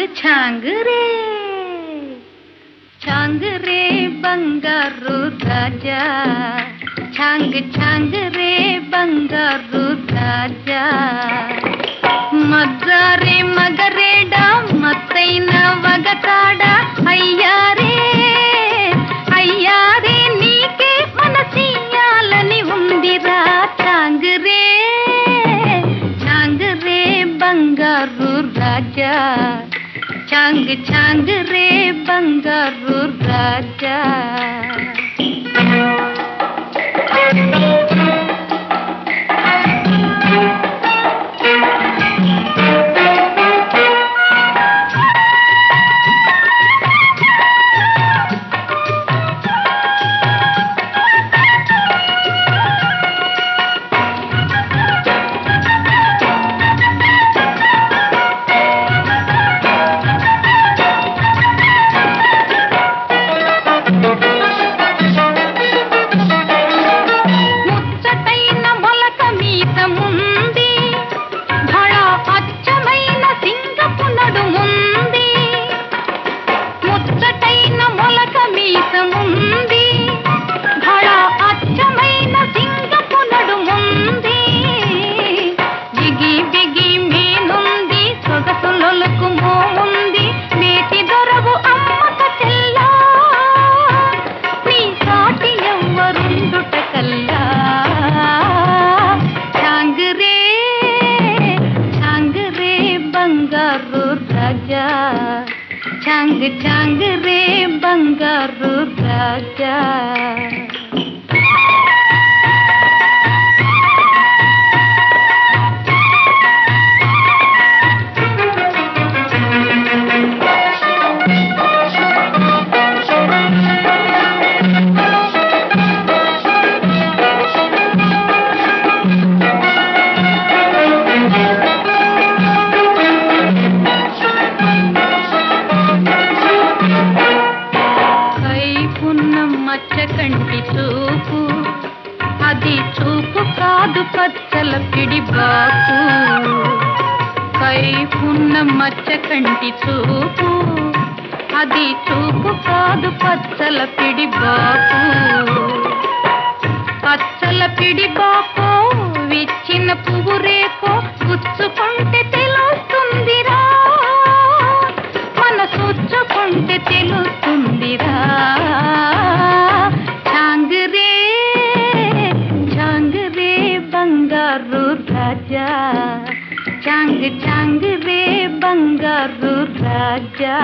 ఛాంగ్ రే ఛాంగ్ రే బంగారు రాజా ఛాంగ్ ఛాంగ్ రే బంగారు రాజా మజ్జారే మగరేడా మత్తైన వగతాడ అయ్యారే అయ్యారే నీకే మనసియాలని ఉందిరా ఛాంగ్ రే బంగారు రాజా ఛాంగ్ ఛాంగ్ రే బంగారు రాజా ఛాంగ్ ఛాంగ్ రే బంగారు రాజా కంటి చూపు అది చూపు కాదు పచ్చల పిడిబాకు కైపున్న మచ్చ కంటి చూపు అది చూపు కాదు పచ్చల పిడిబాకు పచ్చల పిడిబాకు విచ్చిన పువ్వు రేకో గుచ్చుకుంటే తెలుస్తుందిరా మనసుచ్చుకుంటే తెలుస్తుందిరా బంగారు రాజా ఛాంగ్ ఛాంగ్ రే బంగారు రాజా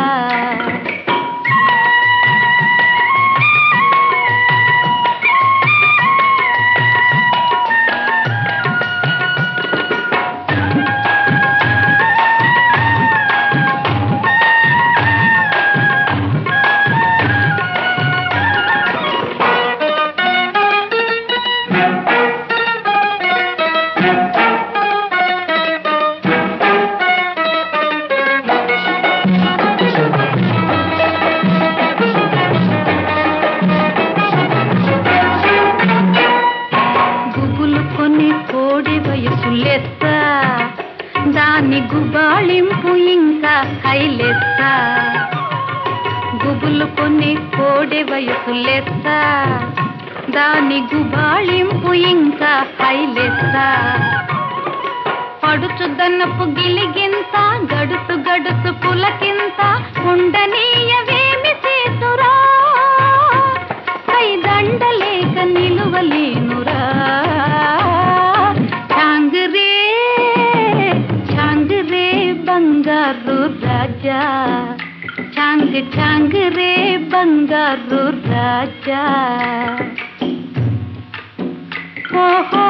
కోడి వయసు లెక్క దాని గుబాళింపు ఇంకా హైలెక్క గుబులు కొన్ని కోడి వయసు లెక్క దాని గుబాళింపు ఇంకా హైలెక్క పడుచుదన్నపు గిలిగింత గడుసు గడుసు పులకింత ఉండనీయవేమి చేతురా కైదండలేక నిలువలేనురా బంగారు రాజా ఛాంగ్ ఛాంగ్ రే బంగారు రాజా ఓహో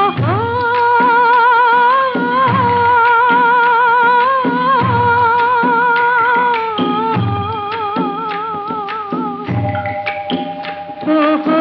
ఓహో